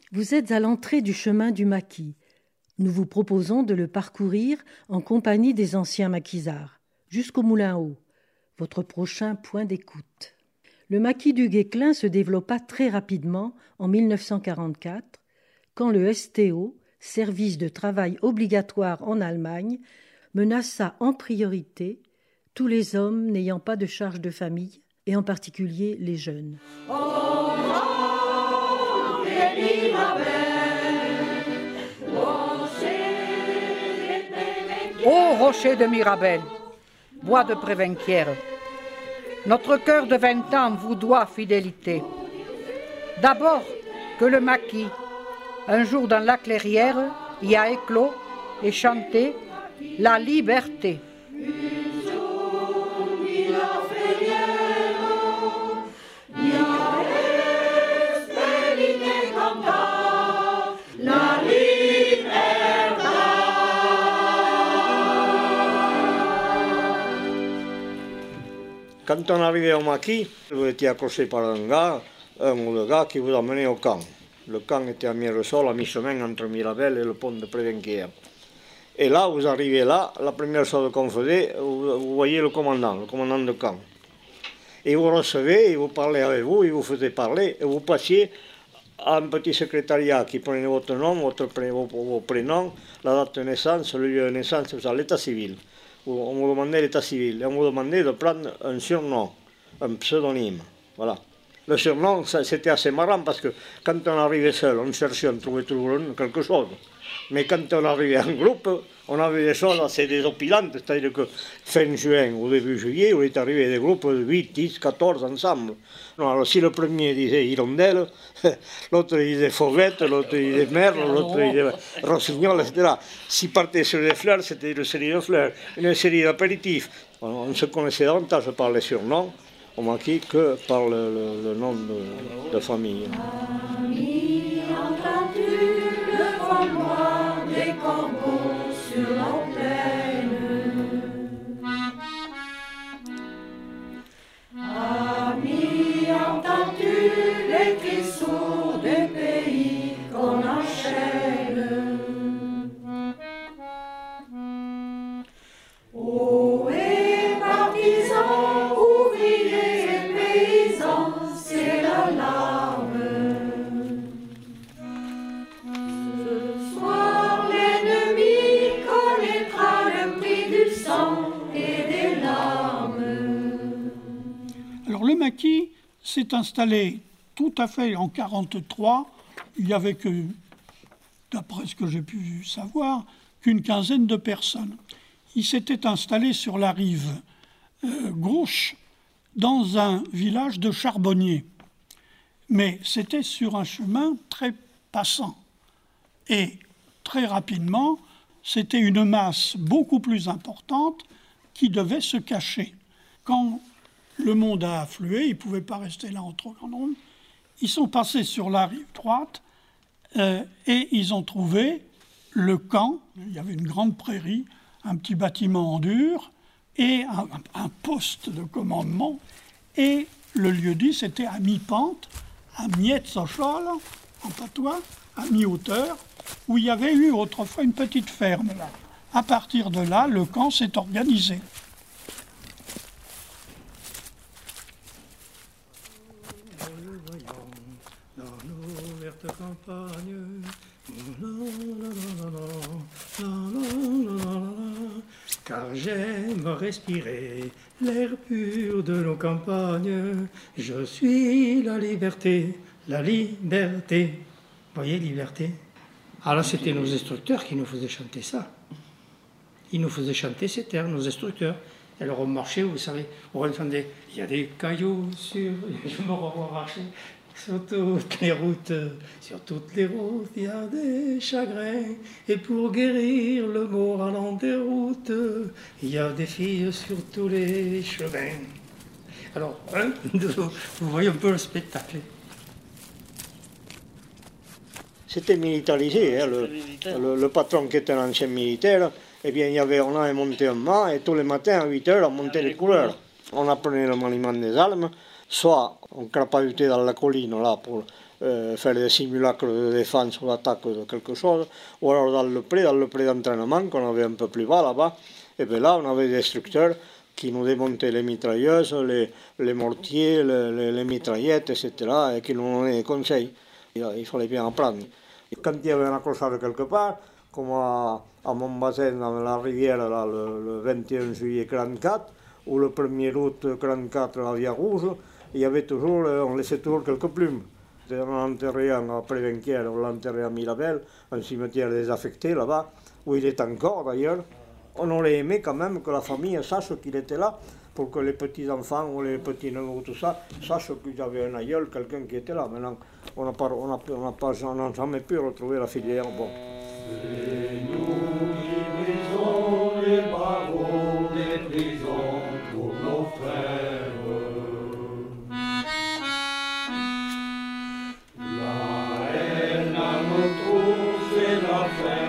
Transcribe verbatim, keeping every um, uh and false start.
Vous êtes à l'entrée du chemin du maquis. Nous vous proposons de le parcourir en compagnie des anciens maquisards, jusqu'au Moulin Haut, votre prochain point d'écoute. Le maquis du Guesclin se développa très rapidement en mille neuf cent quarante-quatre, quand le S T O, service de travail obligatoire en Allemagne, menaça en priorité tous les hommes n'ayant pas de charge de famille, et en particulier les jeunes. Ô rocher de Mirabel, bois de Prévenquières, notre cœur de vingt ans vous doit fidélité. D'abord que le maquis, un jour dans la clairière, y a éclos et chanté la liberté. Quand on arrivait au maquis, vous étiez accroché par un gars, un ou deux gars qui vous amenaient au camp. Le camp était à Miresol, à mi-chemin entre Mirabel et le pont de Prévenquières. Et là, vous arrivez là, la première chose qu'on faisait, vous, vous voyez le commandant, le commandant de camp. Et vous recevez, il vous parlait avec vous, il vous faisait parler, et vous passiez à un petit secrétariat qui prenait votre nom, votre pré, vos, vos prénoms, la date de naissance, le lieu de naissance, l'état civil. On vous demandait l'état civil et on vous demandait de prendre un surnom, un pseudonyme. Voilà. Le surnom, c'était assez marrant parce que quand on arrivait seul, on cherchait, on trouvait toujours quelque chose. Mais quand on arrivait en groupe, on avait des choses assez désopilantes, c'est-à-dire que fin juin ou début juillet, on est arrivé des groupes de huit, dix, quatorze ensemble. Alors si le premier disait hirondelle, l'autre disait fauvette, l'autre disait merle, l'autre disait rossignol, et cetera. S'il partait sur les fleurs, c'était une série de fleurs, une série d'apéritifs. On se connaissait davantage par les surnoms au maquis que par le, le, le nom de, de famille. Ami, entends-tu le vent noir des corbeaux sur la plaine? Ami, entends-tu les cris sourds des pays qu'on enchaîne? Oh, et partisans, ouvriers et paysans, c'est l'alarme. Ce soir, l'ennemi connaîtra le prix du sang et des larmes. Alors le maquis s'est installé tout à fait en quarante-trois. Il n'y avait que, d'après ce que j'ai pu savoir, qu'une quinzaine de personnes. Il s'était installé sur la rive euh, gauche dans un village de charbonniers. Mais c'était sur un chemin très passant. Et très rapidement, c'était une masse beaucoup plus importante qui devait se cacher. Quand le monde a afflué, ils ne pouvaient pas rester là en trop grand nombre, ils sont passés sur la rive droite euh, et ils ont trouvé le camp. Il y avait une grande prairie, un petit bâtiment en dur et un, un poste de commandement. Et le lieu-dit, c'était à mi-pente, à Mietzochol, en patois, à mi-hauteur, où il y avait eu autrefois une petite ferme. À partir de là, le camp s'est organisé. Dans nos vertes campagnes, car j'aime respirer l'air pur de nos campagnes. Je suis la liberté, la liberté. Vous voyez, liberté. Alors c'était nos instructeurs qui nous faisaient chanter ça. Ils nous faisaient chanter ces terres, nos instructeurs. Et alors on marchait, vous savez, on entendait, il y a des cailloux sur... Je me remarchais. Sur toutes les routes, sur toutes les routes, il y a des chagrins. Et pour guérir le moral en déroute, il y a des filles sur tous les chemins. Alors, un, deux, vous voyez un peu le spectacle. C'était militarisé, hein, le, le, le patron qui était un ancien militaire, eh bien, il y avait, on avait monté un mât et tous les matins à huit heures, on montait les couleurs. On apprenait le maniement des armes. Soit on crapahutait dans la colline là pour euh, faire des simulacres de défense ou d'attaque de quelque chose, ou alors dans le pré, dans le pré d'entraînement qu'on avait un peu plus bas là-bas, et bien là on avait des instructeurs qui nous démontaient les mitrailleuses, les, les mortiers, les, les, les mitraillettes, et cetera, et qui nous donnaient des conseils. Il, il fallait bien apprendre. Et quand il y avait un accrochage quelque part, comme à, à Montbazin, dans la rivière, là, le, le vingt et un juillet quarante-quatre, ou le premier août quarante-quatre, la Via Rouge, il y avait toujours, on laissait toujours quelques plumes. On l'a enterré à Prévenquières, on l'a enterré à Mirabel, un cimetière désaffecté là-bas, où il est encore d'ailleurs. On aurait aimé quand même que la famille sache qu'il était là, pour que les petits-enfants ou les petits-neveux, tout ça, sachent qu'il y avait un aïeul, quelqu'un qui était là. Maintenant, on n'a pas, on a, on a pas, on n'a jamais pu retrouver la filière. Bon. C'est nous qui brisons les barreaux des prisons pour nos frères. La haine à notre troupe fait la fête.